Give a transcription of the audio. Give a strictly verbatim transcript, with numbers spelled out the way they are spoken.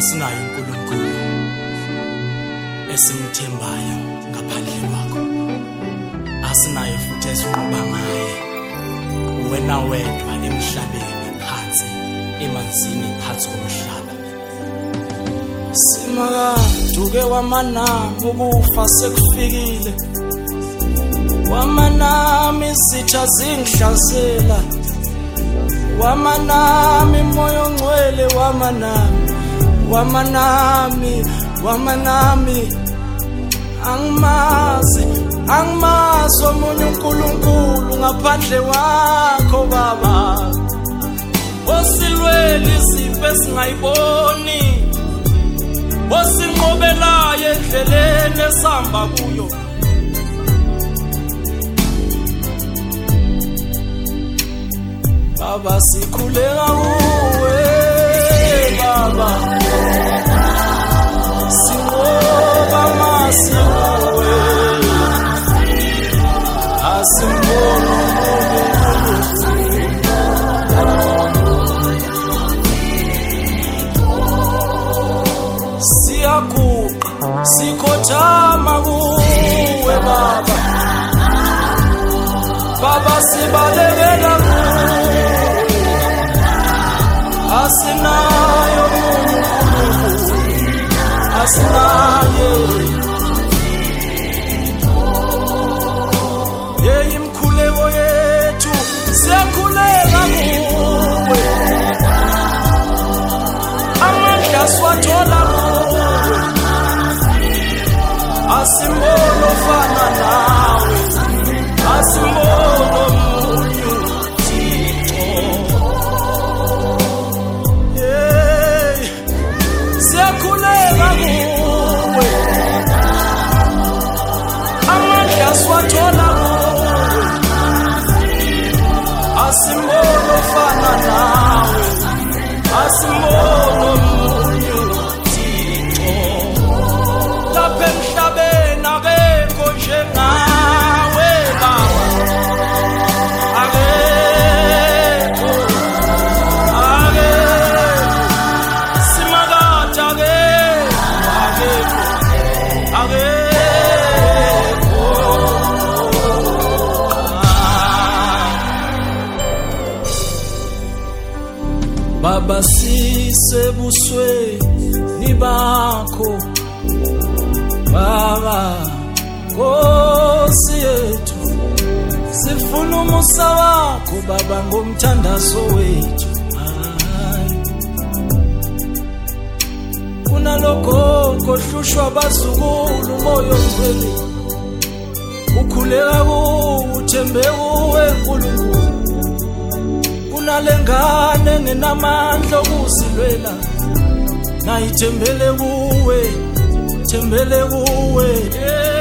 asinayo uNkulunkulu esimthembayo ngaphandle kwakho, asinayo futhi esinqoba ngaye, wena wedwa emhlabeni phansi emanzini phansi komhlaba. Simakaduke wamanami ukufa sekufikile, wamanami izitha zingihlasela, wamanami moya ongcwele, wamanami wamanami wamanami angimazi angimazi omunye uNkulunkulu ngaphandle wakho Baba. Osilwela izipho esingayiboni, osinqobelayo endleleni esihamba kuyo. Baba sikhuleka kuwe Baba, singoba masiwe asimbono siyaguqa sikhothama kuwe Baba. Baba sibalekela kuwe, asinayo uNkulunkulu, asinayo. Yeyi mkhuleko yethu siyakhuleka kuwe, amandla siwathola kuwe, asimbono ofana nawe, asimbono omunye uThixo. Yeyi siyakhuleka kuwe, amandla siwathola kuwe, asimbono ofana nawe, asimbono omunye uThixo. Lapha emhlabeni akekho njengawe Baba, akekho, akekho, simakade akekho, akekho, akekho. Baba sisebusweni bakho Baba, Nkosi yethu, sifuna umusa wakho Baba ngomthandazo wethu. Hayi kunalokho kohlushwa abazukulu umoya ongcwele, ukhuleka kuwe uthembe kuwe uNkulunkulu. Kunalengane engenamandla okusilwela, nayithembele kuwe, thembele kuwe.